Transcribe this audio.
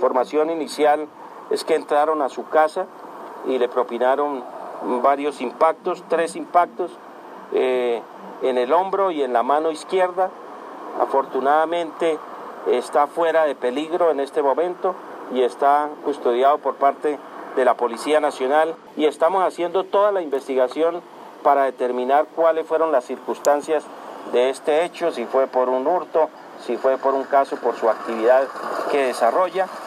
información inicial es que entraron a su casa y le propinaron varios impactos, 3 impactos en el hombro y en la mano izquierda. Afortunadamente está fuera de peligro en este momento y está custodiado por parte de la Policía Nacional, y estamos haciendo toda la investigación para determinar cuáles fueron las circunstancias de este hecho, si fue por un hurto, si fue por un caso, por su actividad que desarrolla.